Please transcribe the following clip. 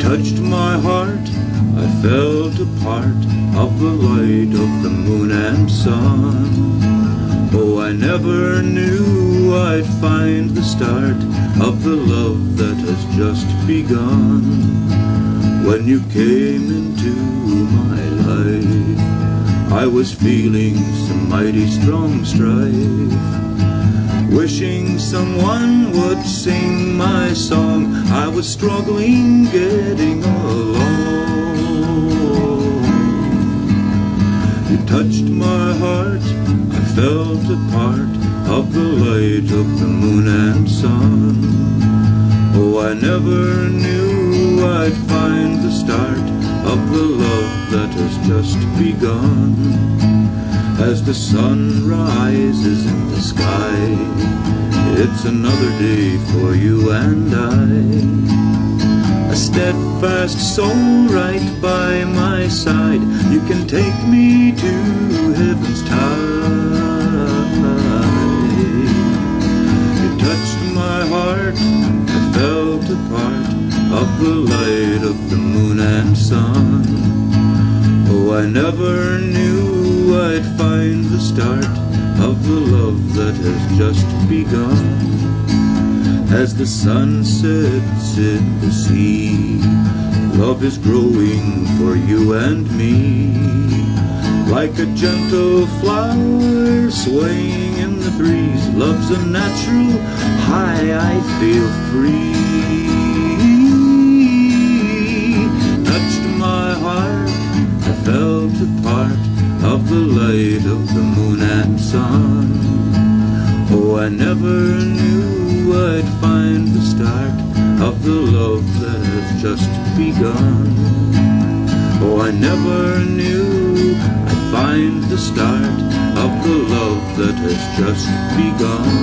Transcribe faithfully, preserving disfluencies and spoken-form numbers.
touched my heart, I felt a part of the light of the moon and sun. Oh, I never knew I'd find the start of the love that has just begun. When you came into my life, I was feeling some mighty strong strife, wishing someone would sing my song. I was struggling getting along. You touched my heart, I felt a part of the light of the moon and sun. Oh, I never knew I'd find the start of the love that has just begun. As the sun rises in the sky, it's another day for you and I. A steadfast soul right by my side, you can take me to heaven's tide. You touched my heart, I felt a part of the light of the moon and sun. Oh, I never knew I'd find the start of the love that has just begun. As the sun sets in the sea, love is growing for you and me. Like a gentle flower swaying in the breeze, love's a natural high, I feel free. Touched my heart, I felt a part of the light of the moon and sun. Oh, I never knew I'd find the start of the love that has just begun. Oh, I never knew I'd find the start of the love that has just begun.